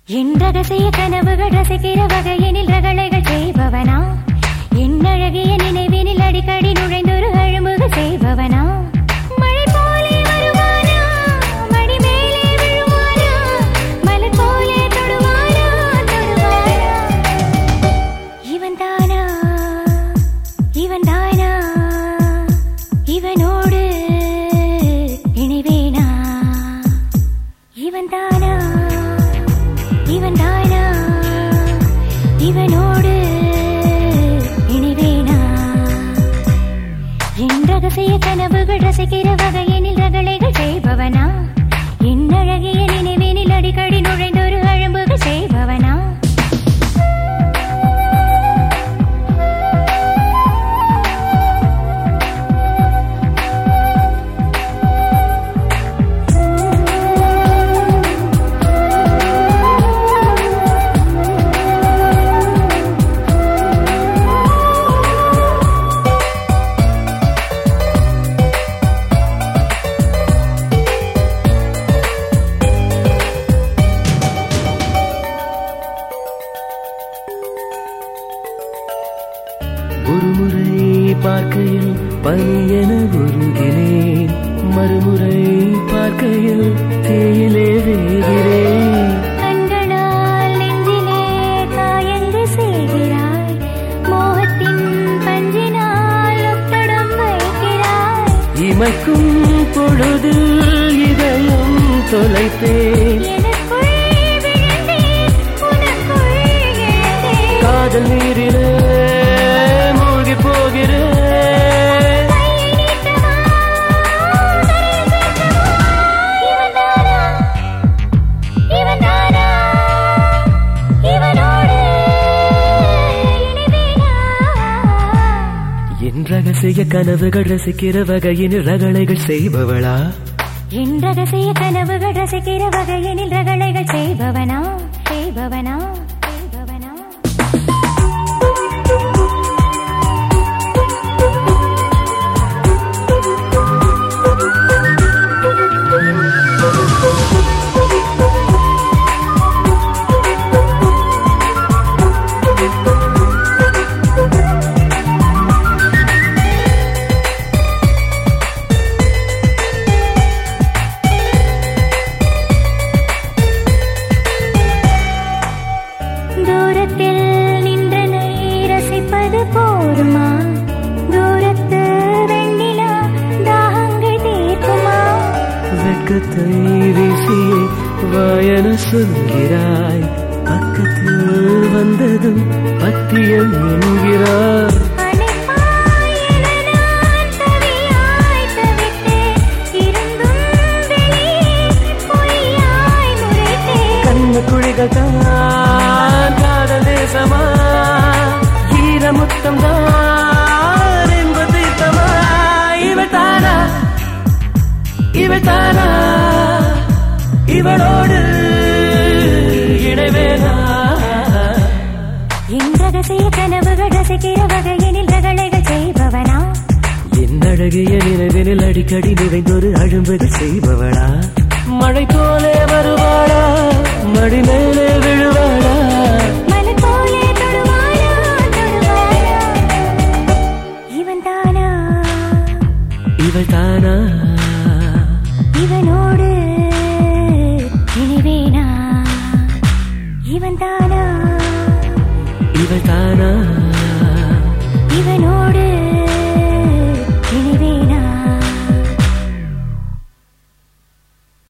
என் ரகசிய கனவுகள் ரசிக்கிற வகையினில் ரகளைகள் செய்பவனா, என் அழகிய நினைவினில் அடிக்கடி நுழைந்தொரு அழும்புகள் செய்பவனா, மழை போலே வருவானா, மடி மேலே விழுவானா, மலர் போலே தொடுவானா, தொடுவானா, இவன் தானா, இவன் தானா, இவனோடு இணைவேனா, இவன் தானா, இவன் தானா, இவனோடு இணைவேனா, என் ரகசிய கனவுகள் ரசிக்கிற வகையினில் ரகளைகள் செய்பவனா, என் அழகிய நினைவினில் அடிக்கடி நுழைந்தொரு அழும்புகள் செய்பவனா, ஒருமுறை பார்க்கையில் பனியென உருகினேன், மறுமுறை பார்க்கையில் தேயிலே வேகிறேன். கண்களால் நெஞ்சிலே காயங்கு செய்கிறாய், மோகத்தின் பஞ்சினால் ஒத்தடம் வைக்கிறாய், இமைக்கும் பொழுதில் இதயம் தொலைத்தேன், எனக்குள் விழுந்தேன், உனக்குள் எழுந்தேன், காதல் நீரிலே மூழ்கி போகிறேன். கையை நீட்டவா, கரையில் சேர்க்கவா, இவன் தானா, இவன் தானா, இவனோடு இணைவேனா, என் ரகசிய கனவுகள் ரசிக்கிற வகையின் ரகளைகள் செய்பவளா, என் ரகசிய கனவுகள் ரசிக்கிற வகையினில் ரகளைகள் செய்பவனா, செய்பவனா, செய்பவனா, தூரத்தில் நின்றனை ரசிப்பது போருமா, தூரத்து வெண்ணிலா தாகங்கள் தீர்க்குமா, வெட்கத்தை வீசியே வாயன சொல்கிறாய், பக்கத்தில் வந்ததும் பத்தியம் என்கிறாய். அணைப்பாய் என நான் தவியாய் தவித்தேன், இருந்தும் வெளியே பொய்யாய் முறைத்தேன், கண்ண குழிகள் தான் காதல் தேசமா, ஈரமுத்தம் தான் என்பது தமா, இவள் தானா, இவள் தானா, இவளோடு இணைவேனா, என் ரகசிய கனவுகள் ரசிக்கிற வகையினில் ரகளைகள் செய்பவனா, என் அழகிய நினைவினில் அடிக்கடி நிறைந்தொரு அழும்புகள் செய்பவளா, மழை போலே வருவாளா, மடி மேலே விழுவாளா, மலர் போலே தொடுவானா, தொடுவானா, இவன் தானா, இவள் தானா, இவனோடு இணைவேனா, இவன் தானா, இவள் தானா, இவனோடு